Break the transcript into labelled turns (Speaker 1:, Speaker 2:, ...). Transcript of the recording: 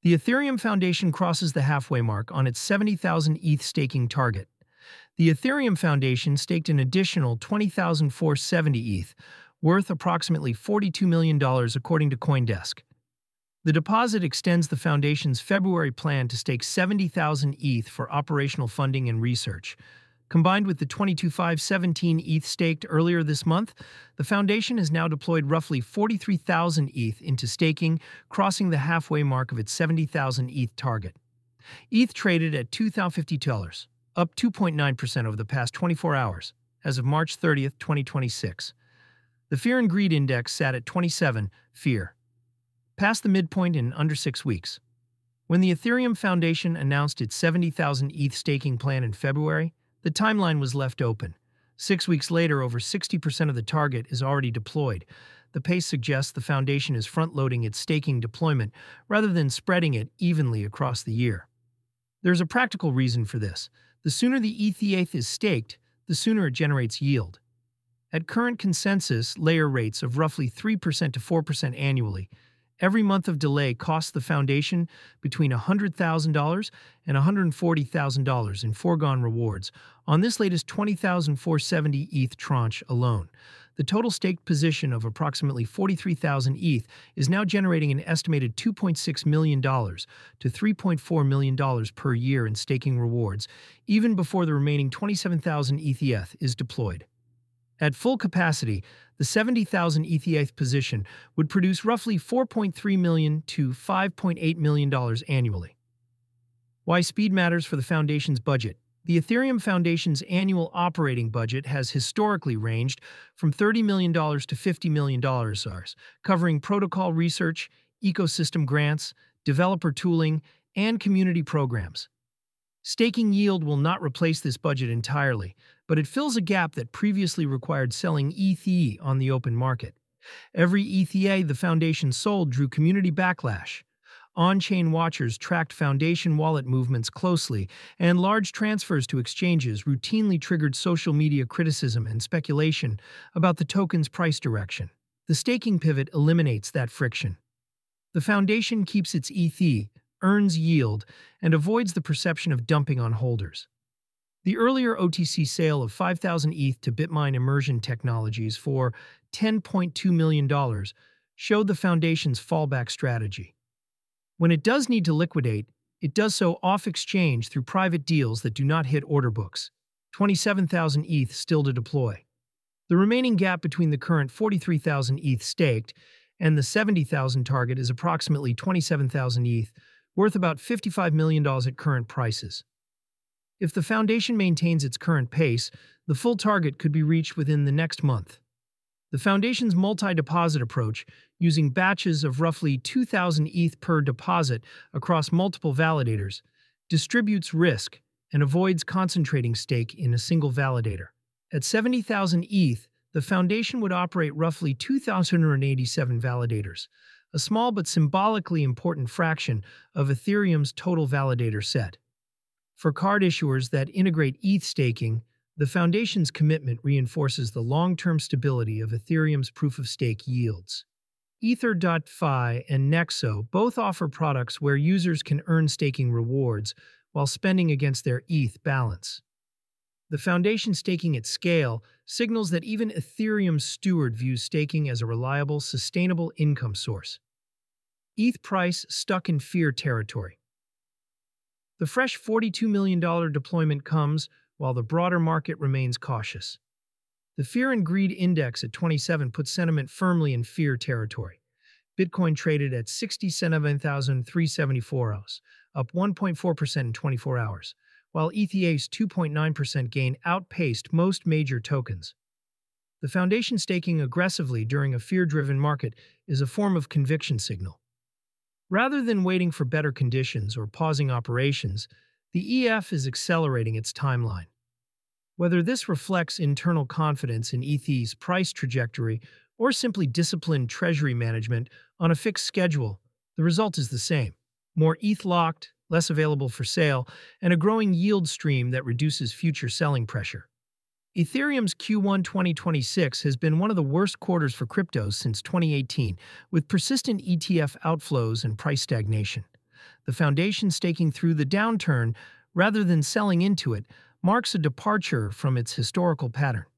Speaker 1: The Ethereum Foundation crosses the halfway mark on its 70,000 ETH staking target. The Ethereum Foundation staked an additional 20,470 ETH, worth approximately $42 million according to CoinDesk. The deposit extends the Foundation's February plan to stake 70,000 ETH for operational funding and research. Combined with the 22,517 ETH staked earlier this month, the Foundation has now deployed roughly 43,000 ETH into staking, crossing the halfway mark of its 70,000 ETH target. ETH traded at $2,050, up 2.9% over the past 24 hours, as of March 30, 2026. The Fear and Greed Index sat at 27, fear, past the midpoint in under 6 weeks. When the Ethereum Foundation announced its 70,000 ETH staking plan in February, the timeline was left open. 6 weeks later, over 60% of the target is already deployed. The pace suggests the Foundation is front-loading its staking deployment rather than spreading it evenly across the year. There's a practical reason for this. The sooner the ETH is staked, the sooner it generates yield. At current consensus layer rates of roughly 3% to 4% annually, every month of delay costs the Foundation between $100,000 and $140,000 in foregone rewards on this latest 20,470 ETH tranche alone. The total staked position of approximately 43,000 ETH is now generating an estimated $2.6 million to $3.4 million per year in staking rewards, even before the remaining 27,000 ETH is deployed. At full capacity, the 70,000 ETH position would produce roughly $4.3 million to $5.8 million annually. Why speed matters for the Foundation's budget? The Ethereum Foundation's annual operating budget has historically ranged from $30 million to $50 million, covering protocol research, ecosystem grants, developer tooling, and community programs. Staking yield will not replace this budget entirely, but it fills a gap that previously required selling ETH on the open market. Every ETH the Foundation sold drew community backlash. On-chain watchers tracked Foundation wallet movements closely, and large transfers to exchanges routinely triggered social media criticism and speculation about the token's price direction. The staking pivot eliminates that friction. The Foundation keeps its ETH, earns yield, and avoids the perception of dumping on holders. The earlier OTC sale of 5,000 ETH to Bitmine Immersion Technologies for $10.2 million showed the Foundation's fallback strategy. When it does need to liquidate, it does so off-exchange through private deals that do not hit order books. 27,000 ETH still to deploy. The remaining gap between the current 43,000 ETH staked and the 70,000 target is approximately 27,000 ETH, worth about $55 million at current prices. If the Foundation maintains its current pace, the full target could be reached within the next month. The Foundation's multi-deposit approach, using batches of roughly 2,000 ETH per deposit across multiple validators, distributes risk and avoids concentrating stake in a single validator. At 70,000 ETH, the Foundation would operate roughly 2,287 validators, a small but symbolically important fraction of Ethereum's total validator set. For card issuers that integrate ETH staking, the Foundation's commitment reinforces the long-term stability of Ethereum's proof-of-stake yields. Ether.fi and Nexo both offer products where users can earn staking rewards while spending against their ETH balance. The Foundation staking at scale signals that even Ethereum's steward views staking as a reliable, sustainable income source. ETH price stuck in fear territory. The fresh $42 million deployment comes while the broader market remains cautious. The Fear and Greed Index at 27 puts sentiment firmly in fear territory. Bitcoin traded at 67,374 euros, up 1.4% in 24 hours, while ETH's 2.9% gain outpaced most major tokens. The Foundation staking aggressively during a fear-driven market is a form of conviction signal. Rather than waiting for better conditions or pausing operations, the EF is accelerating its timeline. Whether this reflects internal confidence in ETH's price trajectory or simply disciplined treasury management on a fixed schedule, the result is the same. More ETH locked, less available for sale, and a growing yield stream that reduces future selling pressure. Ethereum's Q1 2026 has been one of the worst quarters for cryptos since 2018, with persistent ETF outflows and price stagnation. The foundation staking through the downturn rather than selling into it marks a departure from its historical pattern.